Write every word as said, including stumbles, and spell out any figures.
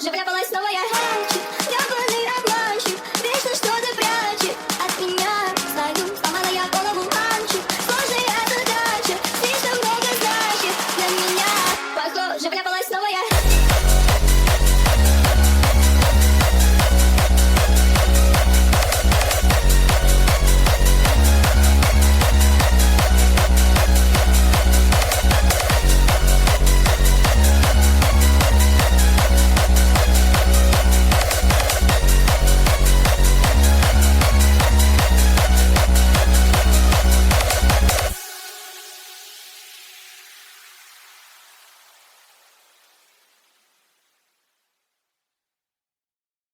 Похоже, вляпалась снова я раньше. Грёбаный обманщик, вечно что-то прячет от меня. Знаю, сломала я голову раньше. Сложная задача, слишком много значит для меня. Похоже, вляпалась снова